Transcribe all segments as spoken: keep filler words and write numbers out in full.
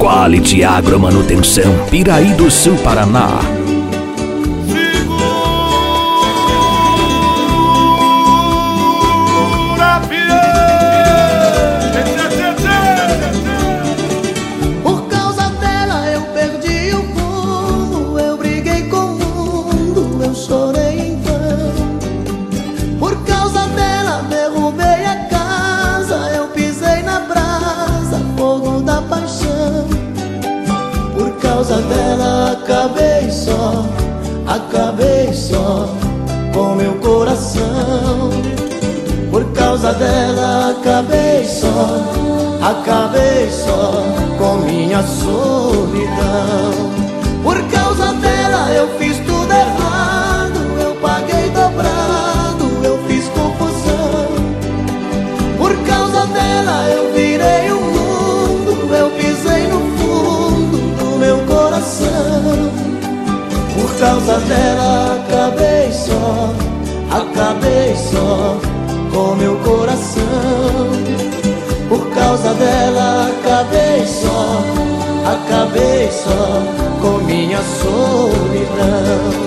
Quality Agromanutenção, Piraí do Sul, Paraná. Por causa dela eu perdi o rumo, eu briguei com o mundo, eu chorei em vão. Por causa dela derrubei a casa, eu pisei na brasa, fogo da paixão. Por causa dela acabei só, acabei só com meu coração. Por causa dela acabei só, acabei só com minha solidão. Por causa dela eu fiz tudo errado, eu paguei dobrado, eu fiz confusão. Por causa dela eu virei o mundo, eu pisei no fundo do meu coração. Por causa dela acabei só, acabei só com meu coração. Por causa dela acabei só, acabei só com minha solidão.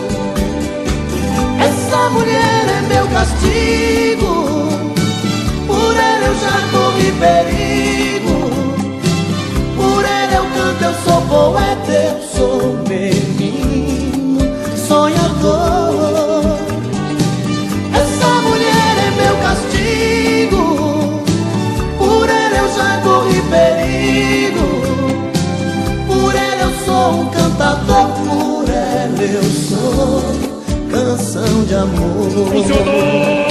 Essa mulher é meu castigo, por ela eu já corri perigo. Por ela eu canto, eu sou poeta, eu sou menino sonhador. Essa mulher é meu castigo, por ela eu já corri perigo. Por ela eu sou um cantador, por ela eu sou canção de amor. Funcionou!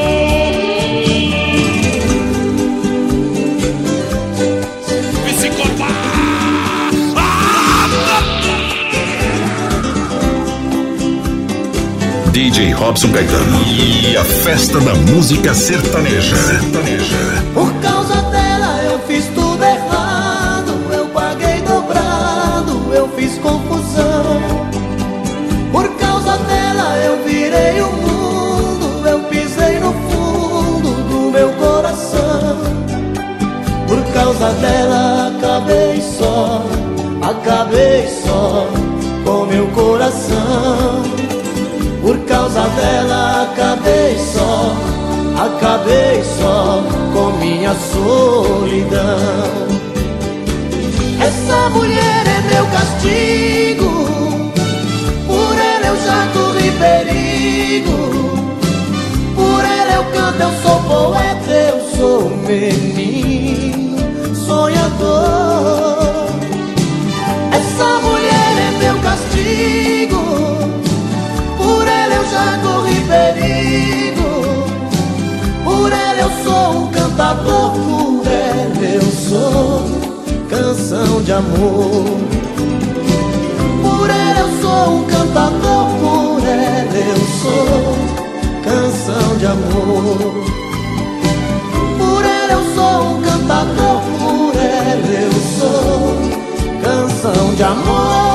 D J Robson Caetano e a festa da música sertaneja. sertaneja. Por causa dela eu fiz tudo errado, eu paguei dobrado, eu fiz confusão. Por causa dela eu virei o mundo, eu pisei no fundo do meu coração. Por causa dela acabei só, acabei só com meu coração. Por causa dela acabei só, acabei só com minha solidão. Essa mulher é meu castigo, por ela eu já corri perigo. Por ela eu canto, eu sou poeta, eu sou menino sonhador. Essa mulher é meu castigo, por ela eu já corri perigo. Por ela eu sou um cantador, por ela eu sou canção de amor. Por ela eu sou um cantador, por ela eu sou canção de amor. Por ela eu sou um cantador, por ela eu sou canção de amor.